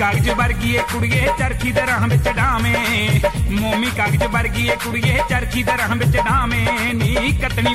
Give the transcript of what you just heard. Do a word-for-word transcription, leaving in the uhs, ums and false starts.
कागज वर्गी ए कुड़िए चरखी दे राह विच डावें मोमी कागज वर्गी ए कुड़िए चरखी दे राह विच डावें नी कतनी